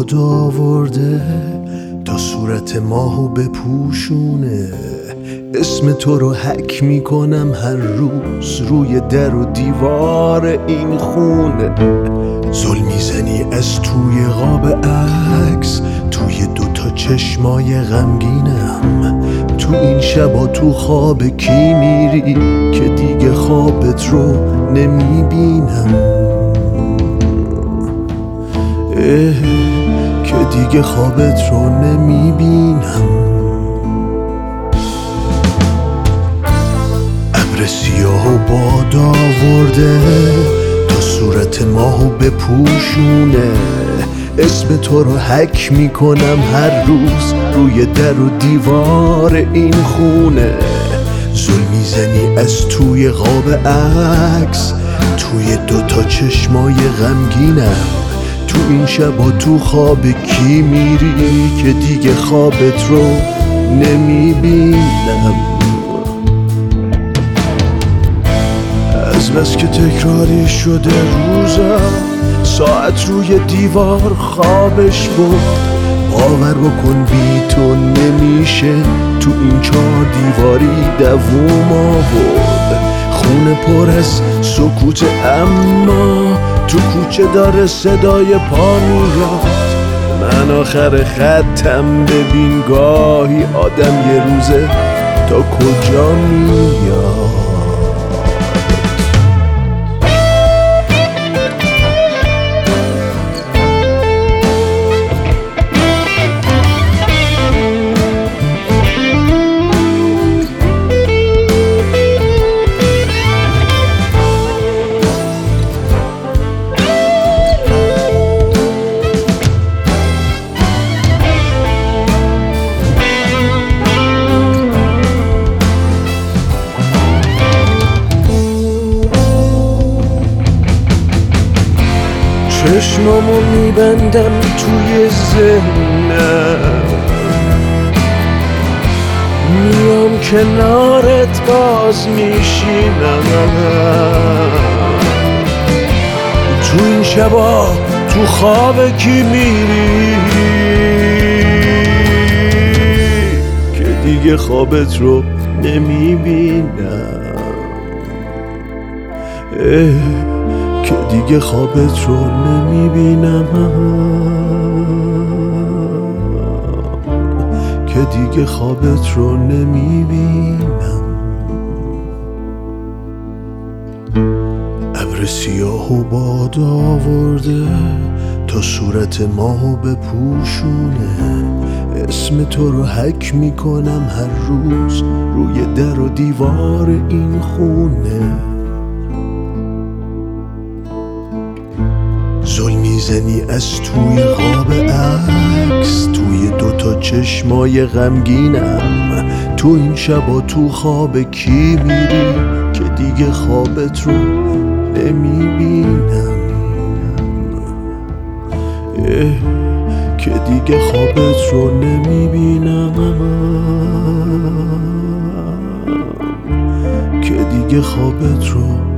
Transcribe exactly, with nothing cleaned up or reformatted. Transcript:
باد آورده تا صورت ماهو بپوشونه. اسم تو رو حک میکنم هر روز روی در و دیوار این خونه. زل میزنی از توی قاب عکس، توی دوتا چشمای غمگینم. تو این شبا تو خواب کی میری که دیگه خوابت رو نمیبینم؟ اه که دیگه خوابت رو نمیبینم. ابر سیاه و باد آورده تا صورت ماهو بپوشونه. اسم تو رو حک میکنم هر روز روی در و دیوار این خونه. زل میزنی از توی قاب عکس، توی دوتا چشمای غمگینم. تو این شبا تو خواب کی میری که دیگه خوابت رو نمیبینم؟ از بس که تکراری شده روزم، ساعت روی دیوار خوابش بود. باور بکن بی تو نمیشه تو این چهار دیواری دووم آورد. خونه پر از سکوت اما تو کوچه داره صدای پا میاد. من آخر خطم ببین گاهی آدم یه روزه تا کجا میاد. چشمامو میبندم توی ذهنم، میام کنارت باز میشینم. تو این شبا تو خواب کی میری که دیگه خوابت رو نمیبینم؟ که دیگه خوابت رو نمیبینم، که دیگه خوابت رو نمیبینم. ابر سیاه و باد آورده تا صورت ماهو بپوشونه. اسم تو رو حک میکنم هر روز روی در و دیوار این خونه. زل میزنی از توی خواب عکس، توی دوتا چشمای غمگینم. تو این شبا تو خواب کی میری که دیگه خوابت رو نمیبینم؟ که دیگه خوابت رو نمیبینم، که دیگه خوابت رو